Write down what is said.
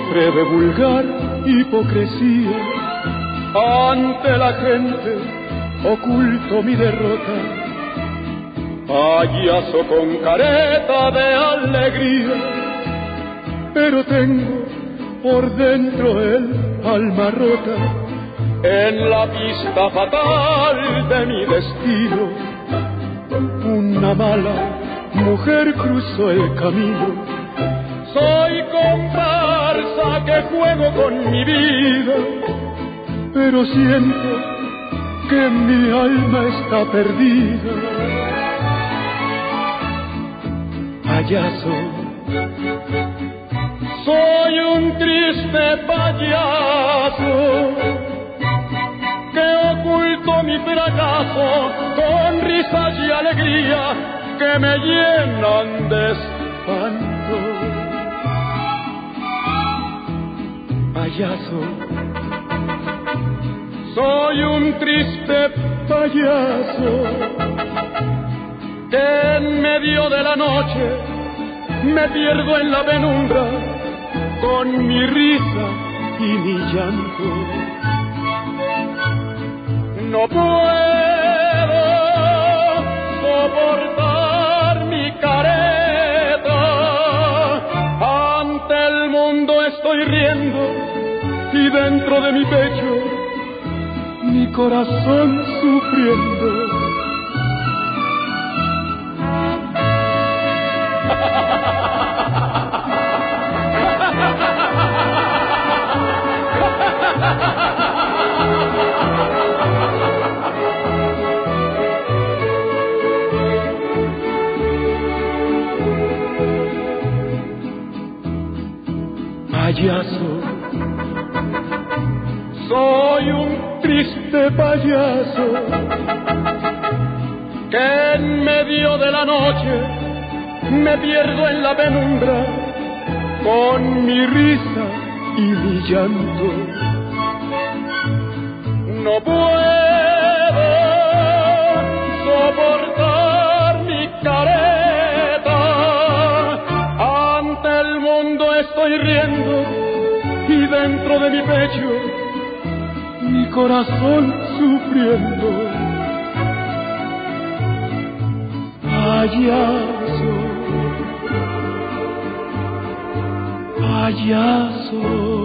sufre de vulgar hipocresía. Ante la gente oculto mi derrota, payaso con careta de alegría, pero tengo por dentro el alma rota. En la pista fatal de mi destino, una mala mujer cruzó el camino. Soy comparsa que juego con mi vida, pero siento que mi alma está perdida. Payaso, soy un triste payaso que oculto mi fracaso con risas y alegría que me llenan de espanto. Payaso, soy un triste payaso que en medio de la noche me pierdo en la penumbra con mi risa y mi llanto. No puedo soportar mi careta, ante el mundo estoy riendo y dentro de mi pecho mi corazón sufriendo. Payaso, soy un triste payaso que en medio de la noche me pierdo en la penumbra con mi risa y mi llanto. No puedo soportar mi careta, ante el mundo estoy riendo y dentro de mi pecho mi corazón sufriendo. Payaso, payaso.